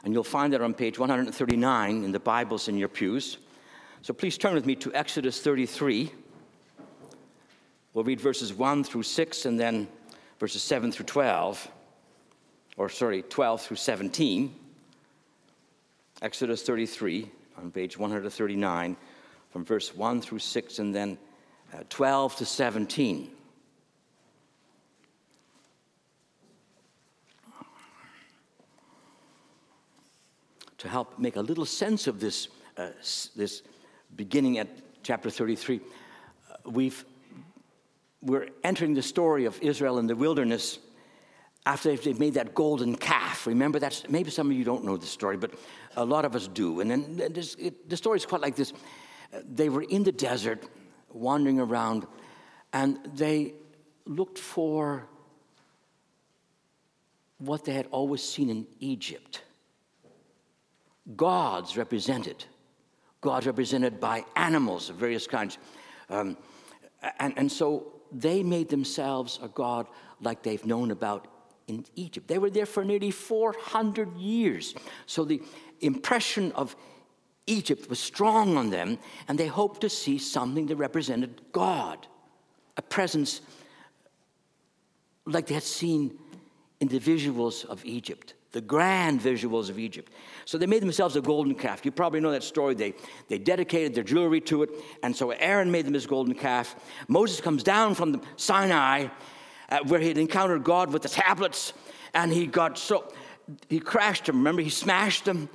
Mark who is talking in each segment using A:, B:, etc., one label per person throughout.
A: And you'll find that on page 139 in the Bibles in your pews. So please turn with me to Exodus 33. We'll read verses 1 through 6 and then verses 7 through 12. 12 through 17. Exodus 33 on page 139 from verse 1 through 6 and then 12 to 17. To help make a little sense of this beginning at chapter 33, we're entering the story of Israel in the wilderness after they've made that golden calf. Remember, that's maybe some of you don't know the story, but a lot of us do. And then the story is quite like this. They were in the desert, wandering around, and they looked for what they had always seen in Egypt. Gods represented by animals of various kinds. And so they made themselves a god like they've known about in Egypt. They were there for nearly 400 years. So the impression of Egypt was strong on them, and they hoped to see something that represented God, a presence like they had seen in the visuals of Egypt, the grand visuals of Egypt. So they made themselves a golden calf. You probably know that story. They dedicated their jewelry to it, and so Aaron made them his golden calf. Moses comes down from the Sinai, where he had encountered God with the tablets, and he crashed them. Remember, he smashed them.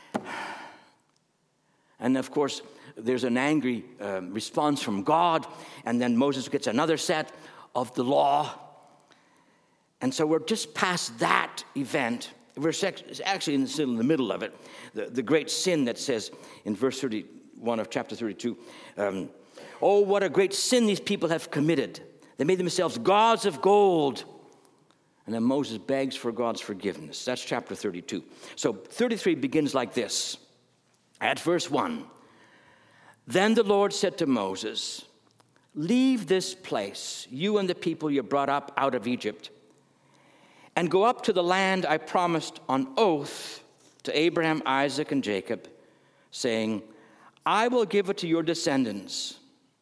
A: And of course, there's an angry response from God, and then Moses gets another set of the law. And so we're just past that event. We're actually still in the middle of it. The great sin that says in verse 31 of chapter 32, oh, what a great sin these people have committed. They made themselves gods of gold. And then Moses begs for God's forgiveness. That's chapter 32. So 33 begins like this. At verse 1, then the Lord said to Moses, leave this place, you and the people you brought up out of Egypt, and go up to the land I promised on oath to Abraham, Isaac, and Jacob, saying, I will give it to your descendants.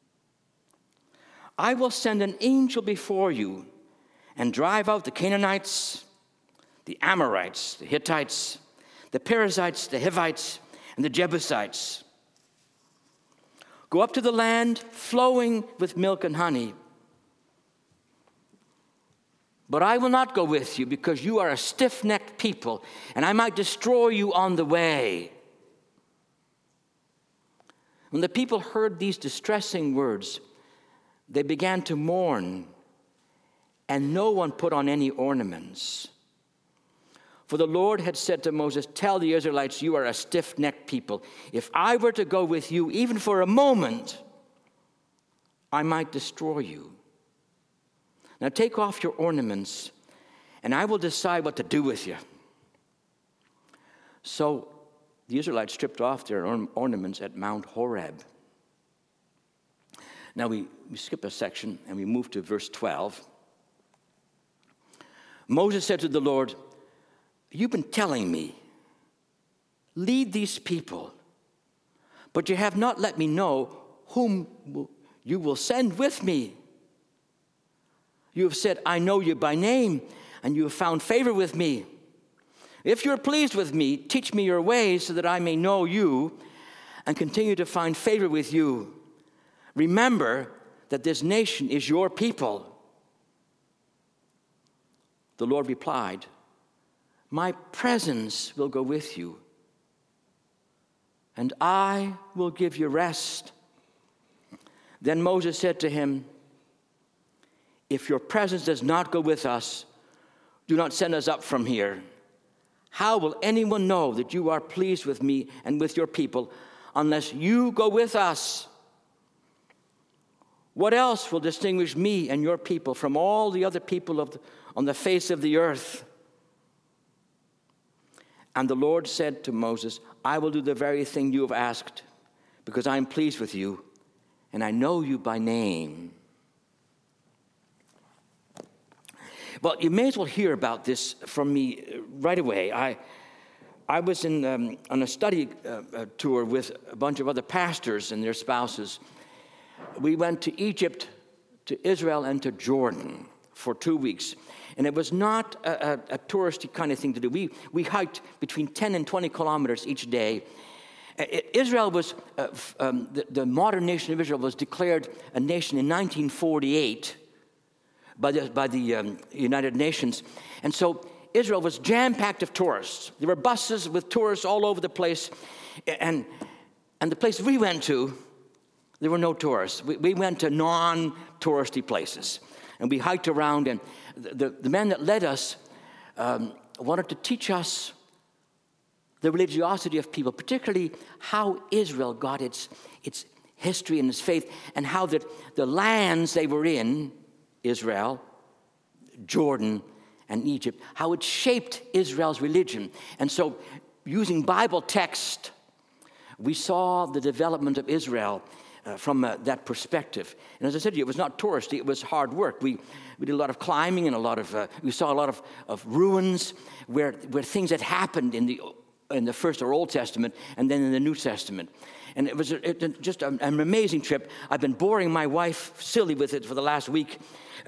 A: I will send an angel before you and drive out the Canaanites, the Amorites, the Hittites, the Perizzites, the Hivites, and the Jebusites. Go up to the land flowing with milk and honey. But I will not go with you because you are a stiff-necked people, and I might destroy you on the way. When the people heard these distressing words, they began to mourn, and no one put on any ornaments. For the Lord had said to Moses, tell the Israelites, you are a stiff-necked people. If I were to go with you, even for a moment, I might destroy you. Now take off your ornaments, and I will decide what to do with you. So the Israelites stripped off their ornaments at Mount Horeb. Now we skip a section, and we move to verse 12. Moses said to the Lord, you've been telling me, lead these people, but you have not let me know whom you will send with me. You have said, I know you by name, and you have found favor with me. If you're pleased with me, teach me your ways so that I may know you and continue to find favor with you. Remember that this nation is your people. The Lord replied, my presence will go with you, and I will give you rest. Then Moses said to him, if your presence does not go with us, do not send us up from here. How will anyone know that you are pleased with me and with your people unless you go with us? What else will distinguish me and your people from all the other people on the face of the earth? And the Lord said to Moses, I will do the very thing you have asked, because I am pleased with you, and I know you by name. Well, you may as well hear about this from me right away. I was on a study tour with a bunch of other pastors and their spouses. We went to Egypt, to Israel, and to Jordan for 2 weeks. And it was not a touristy kind of thing to do. We hiked between 10 and 20 kilometers each day. Israel was, the modern nation of Israel was declared a nation in 1948 by the United Nations. And so Israel was jam-packed of tourists. There were buses with tourists all over the place. And the place we went to, there were no tourists. We went to non-touristy places. And we hiked around, and the man that led us wanted to teach us the religiosity of people, particularly how Israel got its history and its faith, and how that the lands they were in, Israel, Jordan, and Egypt, how it shaped Israel's religion. And so, using Bible text, we saw the development of Israel from that perspective. And as I said to you, it was not touristy, it was hard work. We did a lot of climbing and we saw a lot of ruins where things had happened in the First or Old Testament and then in the New Testament. And it was just an amazing trip. I've been boring my wife silly with it for the last week.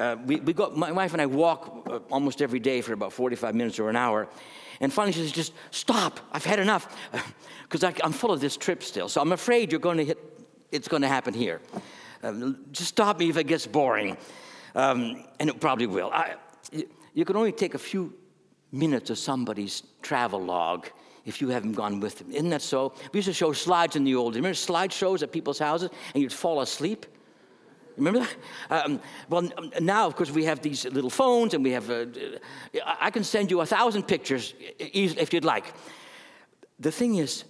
A: My wife and I walk almost every day for about 45 minutes or an hour. And finally she says, just stop, I've had enough. Because I'm full of this trip still. So I'm afraid it's going to happen here. Just stop me if it gets boring. And it probably will. You can only take a few minutes of somebody's travel log if you haven't gone with them. Isn't that so? We used to show slides in the old days. Remember slideshows at people's houses and you'd fall asleep? Remember that? Well, now, of course, we have these little phones and we have, I can send you 1,000 pictures if you'd like. The thing is,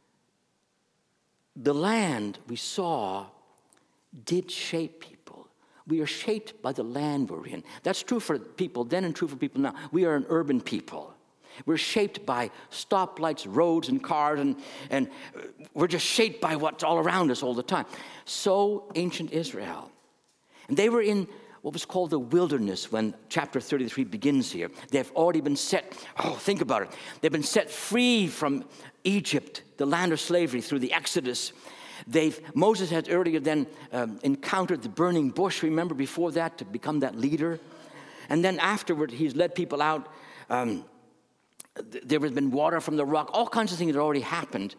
A: the land we saw did shape people. We are shaped by the land we're in. That's true for people then and true for people now. We are an urban people. We're shaped by stoplights, roads, and cars, and we're just shaped by what's all around us all the time. So ancient Israel. And they were in what was called the wilderness when chapter 33 begins here. They've already been set, think about it. They've been set free from Egypt, the land of slavery, through the Exodus. Moses had earlier then encountered the burning bush, remember, before that, to become that leader. And then afterward, he's led people out. There has been water from the rock. All kinds of things had already happened.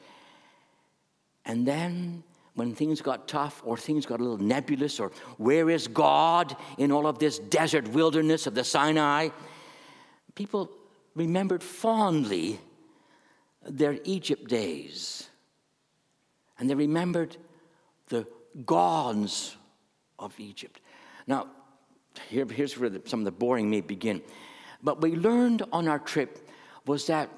A: And then when things got tough or things got a little nebulous, or where is God in all of this desert wilderness of the Sinai, people remembered fondly their Egypt days. And they remembered the gods of Egypt. Now, here's where some of the boring may begin. But we learned on our trip was that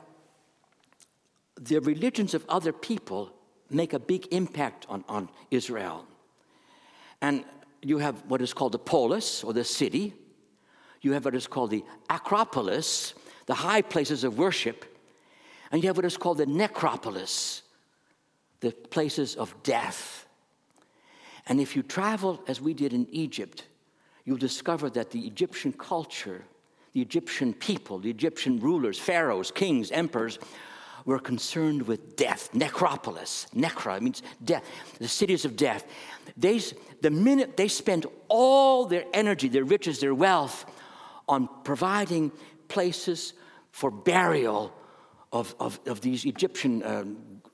A: the religions of other people make a big impact on Israel. And you have what is called the polis, or the city. You have what is called the acropolis, the high places of worship. And you have what is called the necropolis, the places of death. And if you travel, as we did in Egypt, you'll discover that the Egyptian culture, the Egyptian people, the Egyptian rulers, pharaohs, kings, emperors, were concerned with death. Necropolis. Necra means death. The cities of death. The minute they spent all their energy, their riches, their wealth on providing places for burial of these Egyptian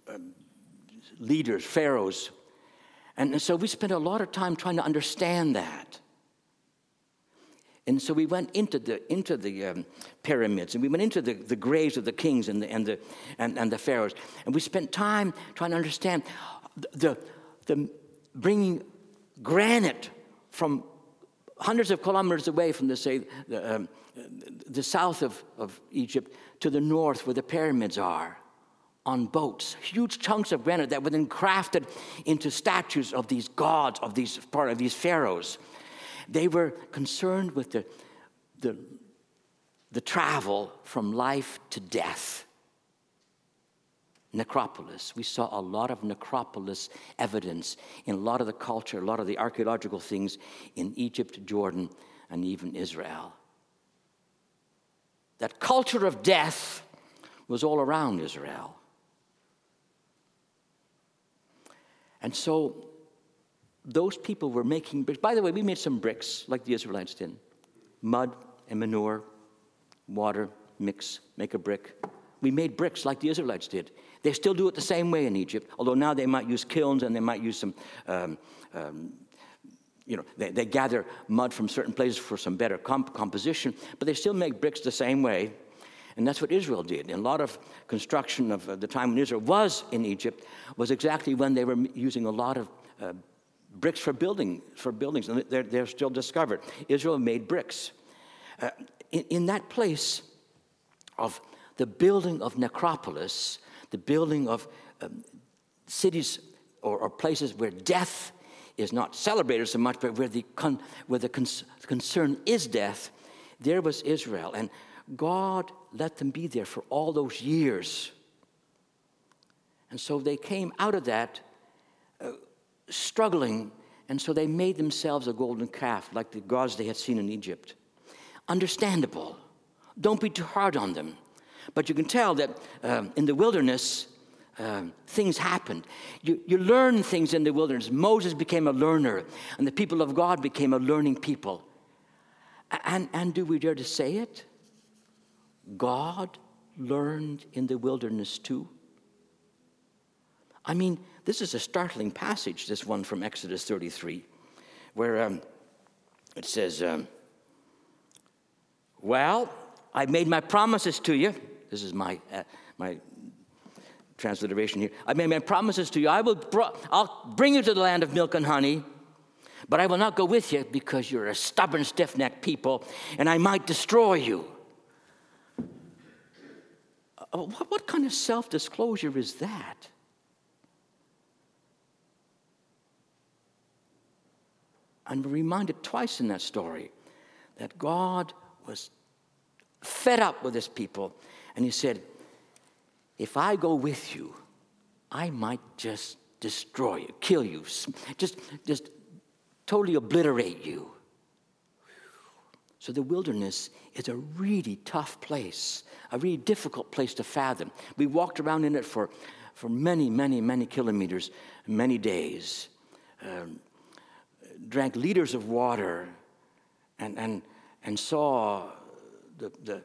A: leaders, pharaohs. And so we spent a lot of time trying to understand that. And so we went into the pyramids, and we went into the graves of the kings and the pharaohs, and we spent time trying to understand the bringing granite from hundreds of kilometers away from the south of Egypt to the north where the pyramids are, on boats, huge chunks of granite that were then crafted into statues of these gods, of these pharaohs. They were concerned with the travel from life to death. Necropolis. We saw a lot of necropolis evidence in a lot of the culture, a lot of the archaeological things in Egypt, Jordan, and even Israel. That culture of death was all around Israel. And so those people were making bricks. By the way, we made some bricks like the Israelites did. Mud and manure, water, mix, make a brick. We made bricks like the Israelites did. They still do it the same way in Egypt, although now they might use kilns and they might use some, they gather mud from certain places for some better composition, but they still make bricks the same way. And that's what Israel did. And a lot of construction of the time when Israel was in Egypt was exactly when they were using a lot of bricks for buildings. And they're still discovered. Israel made bricks. In that place of the building of necropolis, the building of cities or places where death is not celebrated so much, but where the concern is death, there was Israel. And God let them be there for all those years. And so they came out of that struggling, and so they made themselves a golden calf like the gods they had seen in Egypt. Understandable. Don't be too hard on them. But you can tell that in the wilderness, things happened. You learn things in the wilderness. Moses became a learner, and the people of God became a learning people. And do we dare to say it? God learned in the wilderness too. I mean, this is a startling passage, this one from Exodus 33, where it says, well, I've made my promises to you. This is my transliteration here. I've made my promises to you. I'll bring you to the land of milk and honey, but I will not go with you because you're a stubborn, stiff-necked people, and I might destroy you. What kind of self-disclosure is that? And we're reminded twice in that story that God was fed up with his people, and he said, if I go with you, I might just destroy you, kill you, just totally obliterate you. So the wilderness is a really tough place, a really difficult place to fathom. We walked around in it for many, many, many kilometers, many days, drank liters of water, and saw the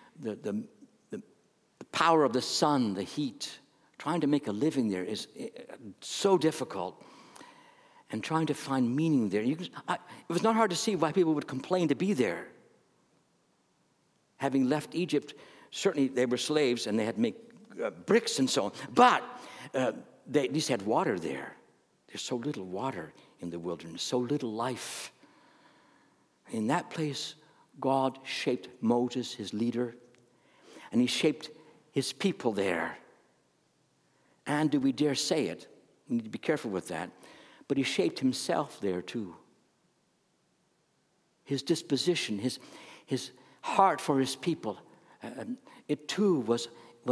A: power of the sun, the heat. Trying to make a living there is so difficult, and trying to find meaning there. It was not hard to see why people would complain to be there. Having left Egypt, certainly they were slaves and they had to make bricks and so on, but they at least had water there. There's so little water in the wilderness, so little life. In that place, God shaped Moses, his leader, and he shaped his people there. And do we dare say it? We need to be careful with that. But he shaped himself there too. His disposition, his heart for his people, it too was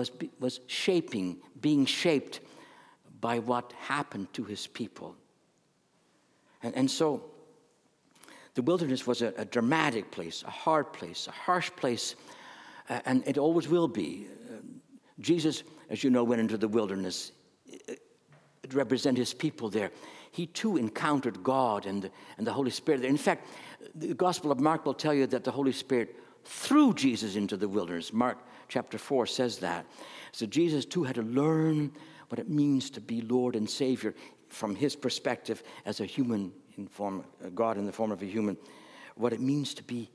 A: being shaped by what happened to his people. And so the wilderness was a dramatic place, a hard place, a harsh place, and it always will be. Jesus, as you know, went into the wilderness to represent his people there. He too encountered God and the Holy Spirit. In fact, the Gospel of Mark will tell you that the Holy Spirit threw Jesus into the wilderness. Mark chapter 4 says that. So Jesus too had to learn what it means to be Lord and Savior from his perspective as a human God in the form of a human, what it means to be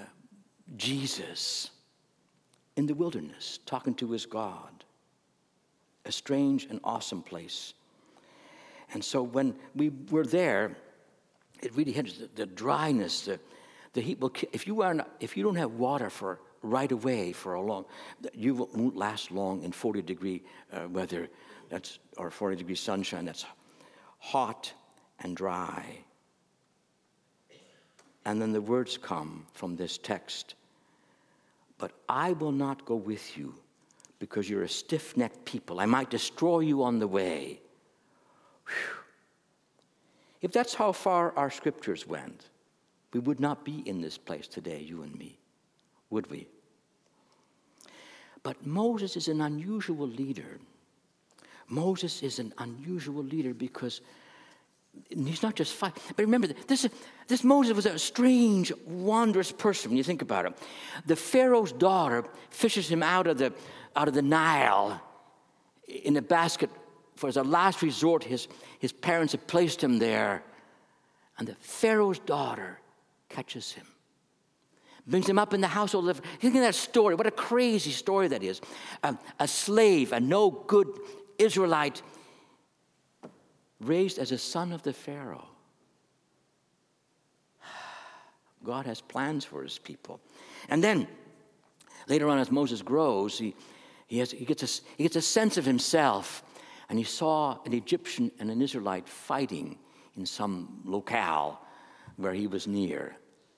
A: Jesus in the wilderness, talking to his God. A strange and awesome place. And so when we were there, it really had the dryness, the heat. If you don't have water for right away for a long, you won't last long in 40-degree weather. Or 40-degree sunshine. That's hot and dry. And then the words come from this text. But I will not go with you because you're a stiff-necked people. I might destroy you on the way. Whew. If that's how far our scriptures went, we would not be in this place today, you and me, would we? But Moses is an unusual leader. Moses is an unusual leader because he's not just fighting. But remember, this Moses was a strange, wondrous person when you think about it. The Pharaoh's daughter fishes him out of the Nile in a basket. For as a last resort, his parents had placed him there. And the Pharaoh's daughter catches him, brings him up in the household. Think of that story. What a crazy story that is. A slave, a no good Israelite, raised as a son of the Pharaoh. God has plans for his people. And then, later on, as Moses grows, he gets a sense of himself. And he saw an Egyptian and an Israelite fighting in some locale where he was near.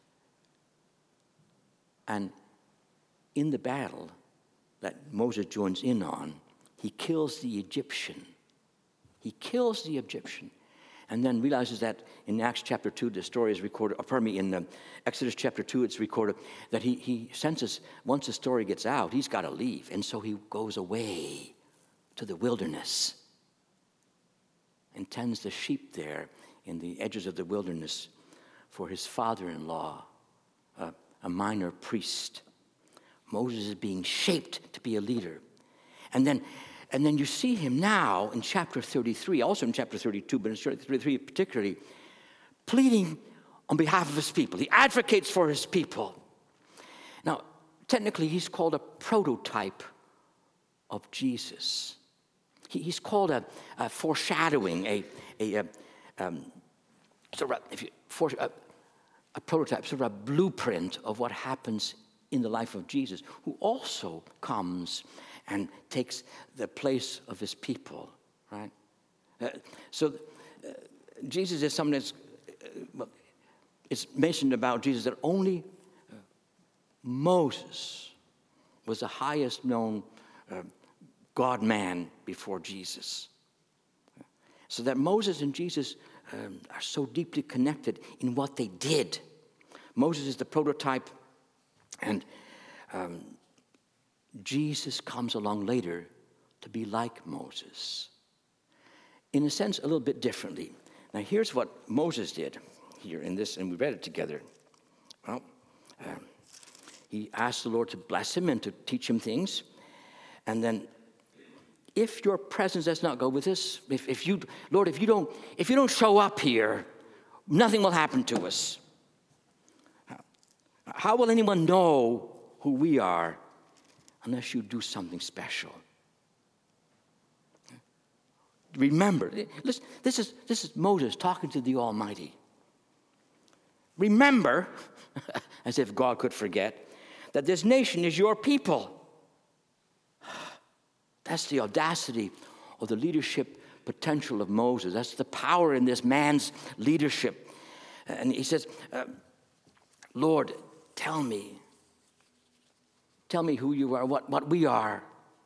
A: And in the battle that Moses joins in on, he kills the Egyptian. He kills the Egyptian. And then realizes that in Acts chapter 2, the story is recorded, in Exodus chapter 2, it's recorded that he senses once the story gets out, he's got to leave. And so he goes away to the wilderness and tends the sheep there in the edges of the wilderness for his father-in-law, a minor priest. Moses is being shaped to be a leader. And then you see him now in chapter 33, also in chapter 32, but in chapter 33 particularly, pleading on behalf of his people. He advocates for his people. Now, technically, he's called a prototype of Jesus. He's called a foreshadowing, a prototype, sort of a blueprint of what happens in the life of Jesus, who also comes and takes the place of his people, right? Jesus is something that's, it's mentioned about Jesus that only Moses was the highest known God-man before Jesus. So that Moses and Jesus are so deeply connected in what they did. Moses is the prototype, and Jesus comes along later to be like Moses. In a sense, a little bit differently. Now, here's what Moses did here in this, and we read it together. Well, he asked the Lord to bless him and to teach him things. And then, if your presence does not go with us, if you don't show up here, nothing will happen to us. How will anyone know who we are unless you do something special? Remember, listen, this is Moses talking to the Almighty. Remember, as if God could forget, that this nation is your people. That's the audacity of the leadership potential of Moses. That's the power in this man's leadership. And he says, Lord, tell me who you are, what we are.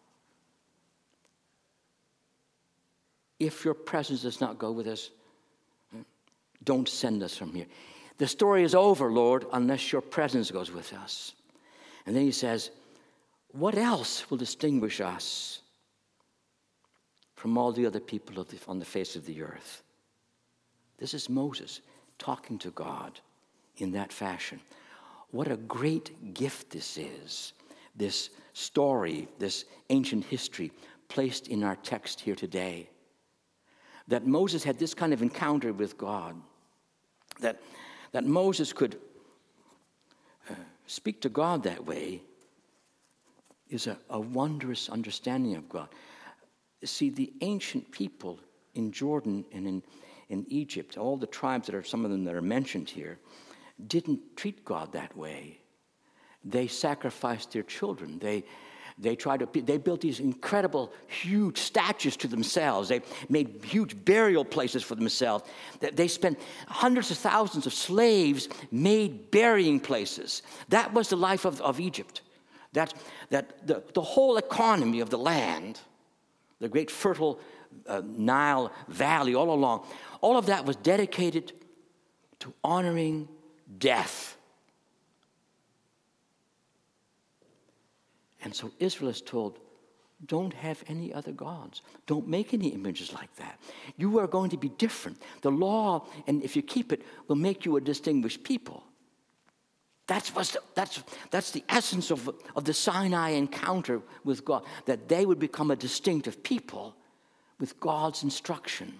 A: If your presence does not go with us, don't send us from here. The story is over, Lord, unless your presence goes with us. And then he says, what else will distinguish us from all the other people on the face of the earth? This is Moses talking to God in that fashion. What a great gift this is, this story, this ancient history placed in our text here today. That Moses had this kind of encounter with God, that Moses could speak to God that way is a wondrous understanding of God. See, the ancient people in Jordan and in Egypt, all the tribes some of them that are mentioned here, didn't treat God that way. They sacrificed their children. They built these incredible, huge statues to themselves. They made huge burial places for themselves. They spent hundreds of thousands of slaves made burying places. That was the life of Egypt. That the whole economy of the land, the great fertile Nile Valley all along, all of that was dedicated to honoring death. And so Israel is told, don't have any other gods. Don't make any images like that. You are going to be different. The law, and if you keep it, will make you a distinguished people. That's the essence of the Sinai encounter with God, that they would become a distinctive people with God's instruction.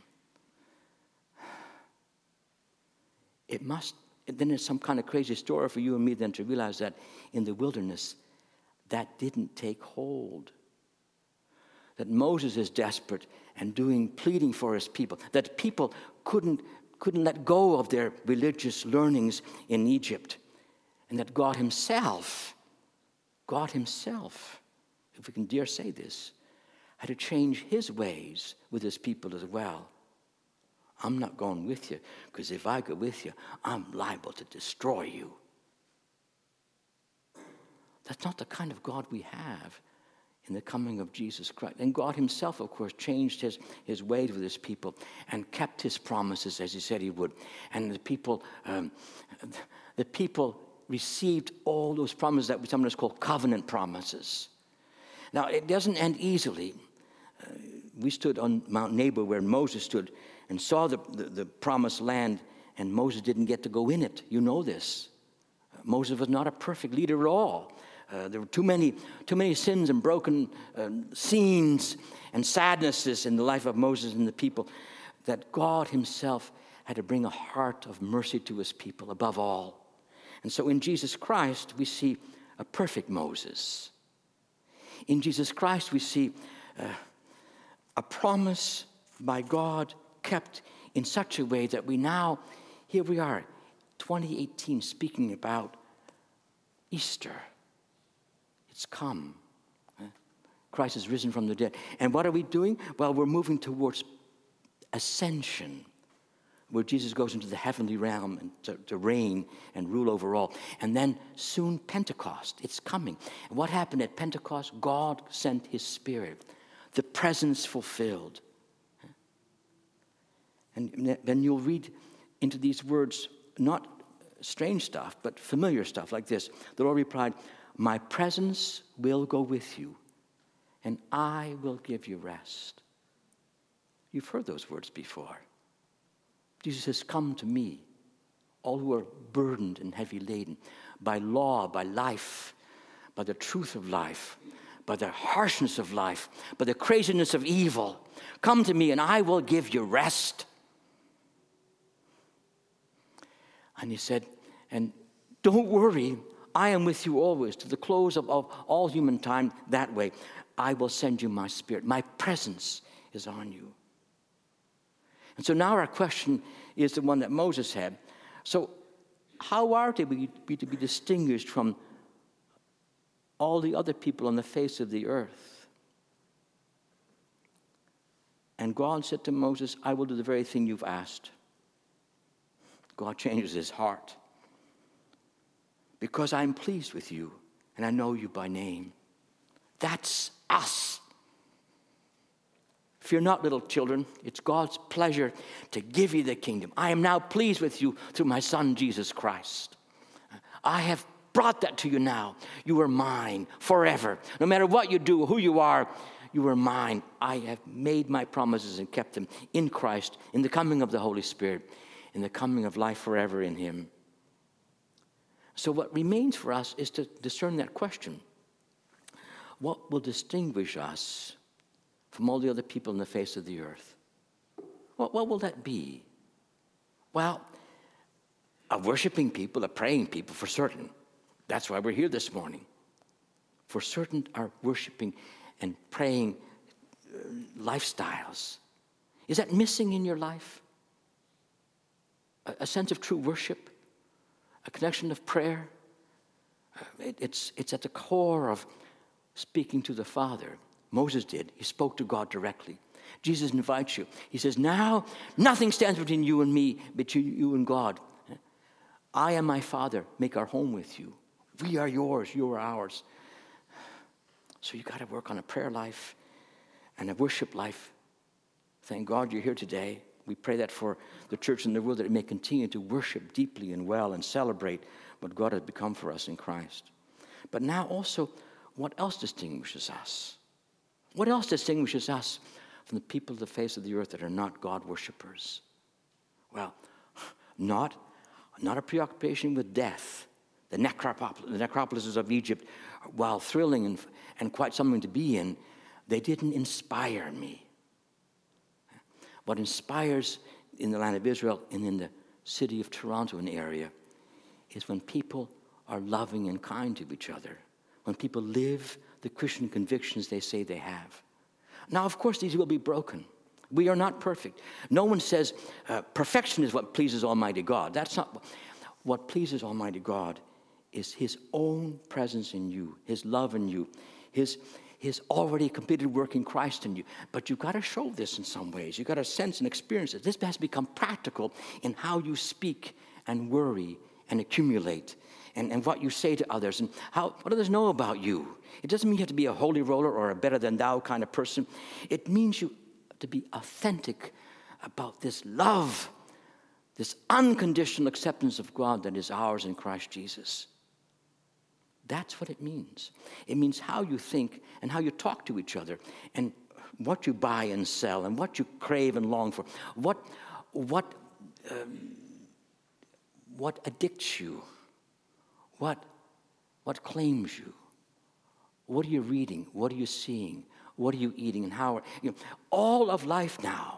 A: Then it's some kind of crazy story for you and me then to realize that in the wilderness, that didn't take hold. That Moses is desperate and pleading for his people. That people couldn't let go of their religious learnings in Egypt. And that God himself, if we can dare say this, had to change his ways with his people as well. I'm not going with you, because if I go with you, I'm liable to destroy you. That's not the kind of God we have in the coming of Jesus Christ. And God himself, of course, changed his ways with his people and kept his promises as he said he would. And the people received all those promises that we sometimes call covenant promises. Now, it doesn't end easily. We stood on Mount Nebo where Moses stood and saw the promised land, and Moses didn't get to go in it. You know this. Moses was not a perfect leader at all. There were too many sins and broken scenes and sadnesses in the life of Moses and the people that God himself had to bring a heart of mercy to his people above all. And so in Jesus Christ, we see a perfect Moses. In Jesus Christ, we see a promise by God kept in such a way that here we are, 2018, speaking about Easter. It's come. Christ is risen from the dead. And what are we doing? Well, we're moving towards ascension, where Jesus goes into the heavenly realm and to reign and rule over all. And then soon Pentecost, it's coming. And what happened at Pentecost? God sent his Spirit, the presence fulfilled. And then you'll read into these words, not strange stuff, but familiar stuff like this. The Lord replied, my presence will go with you, and I will give you rest. You've heard those words before. Jesus says, come to me, all who are burdened and heavy laden, by law, by life, by the truth of life, by the harshness of life, by the craziness of evil. Come to me and I will give you rest. And he said, and don't worry, I am with you always to the close of all human time that way. I will send you my Spirit. My presence is on you. And so now our question is the one that Moses had. So how are we to be distinguished from all the other people on the face of the earth? And God said to Moses, I will do the very thing you've asked. God changes his heart. Because I'm pleased with you and I know you by name. That's us. Fear not, little children. It's God's pleasure to give you the kingdom. I am now pleased with you through my Son, Jesus Christ. I have brought that to you now. You are mine forever. No matter what you do, who you are mine. I have made my promises and kept them in Christ, in the coming of the Holy Spirit, in the coming of life forever in him. So what remains for us is to discern that question. What will distinguish us from all the other people on the face of the earth? What will that be? Well, a worshiping people, a praying people, for certain. That's why we're here this morning. For certain, our worshiping and praying lifestyles. Is that missing in your life? A sense of true worship? A connection of prayer? It's at the core of speaking to the Father. Moses did. He spoke to God directly. Jesus invites you. He says, now nothing stands between you and me, between you and God. I am my Father. Make our home with you. We are yours. You are ours. So you got to work on a prayer life and a worship life. Thank God you're here today. We pray that for the church and the world, that it may continue to worship deeply and well and celebrate what God has become for us in Christ. But now also, what else distinguishes us? What else distinguishes us from the people of the face of the earth that are not God worshippers? Well, not a preoccupation with death. The necropolises of Egypt, while thrilling and quite something to be in, they didn't inspire me. What inspires in the land of Israel and in the city of Toronto and area is when people are loving and kind to each other, when people live the Christian convictions they say they have. Now, of course, these will be broken. We are not perfect. No one says perfection is what pleases Almighty God. That's not what pleases Almighty God. Is his own presence in you, his love in you, his already completed work in Christ in you. But you've got to show this in some ways. You've got to sense and experience it. This has become practical in how you speak and worry and accumulate and what you say to others and what others know about you. It doesn't mean you have to be a holy roller or a better than thou kind of person. It means you to be authentic about this love, this unconditional acceptance of God that is ours in Christ Jesus. That's what it means. It means how you think and how you talk to each other and what you buy and sell and what you crave and long for. What addicts you? What claims you? What are you reading? What are you seeing? What are you eating? And how? All of life now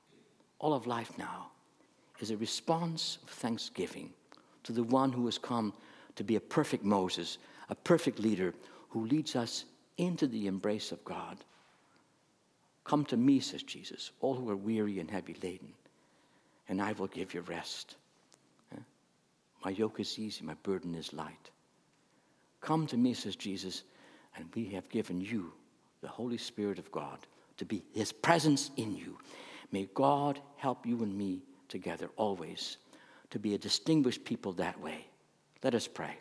A: is a response of thanksgiving to the one who has come to be a perfect Moses, a perfect leader who leads us into the embrace of God. Come to me, says Jesus, all who are weary and heavy laden, and I will give you rest. My yoke is easy, my burden is light. Come to me, says Jesus, and we have given you the Holy Spirit of God to be his presence in you. May God help you and me together always to be a distinguished people that way. Let us pray.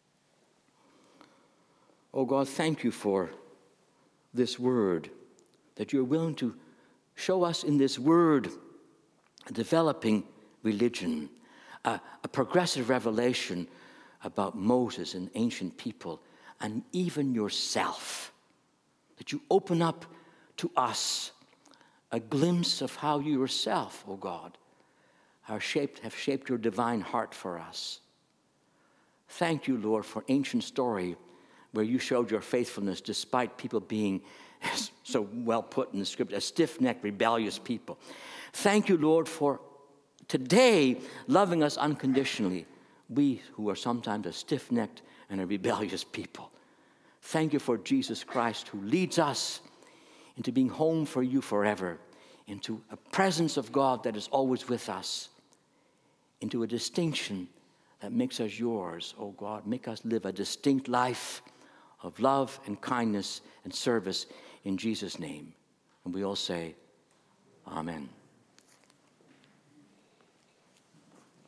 A: Oh God, thank you for this word, that you're willing to show us in this word a developing religion, a progressive revelation about Moses and ancient people, and even yourself, that you open up to us a glimpse of how you yourself, oh God, have shaped your divine heart for us. Thank you, Lord, for ancient story where you showed your faithfulness despite people being so well put in the script, a stiff-necked, rebellious people. Thank you, Lord, for today loving us unconditionally, we who are sometimes a stiff-necked and a rebellious people. Thank you for Jesus Christ who leads us into being home for you forever, into a presence of God that is always with us, into a distinction that makes us yours, oh God. Make us live a distinct life of love and kindness and service in Jesus' name. And we all say, Amen.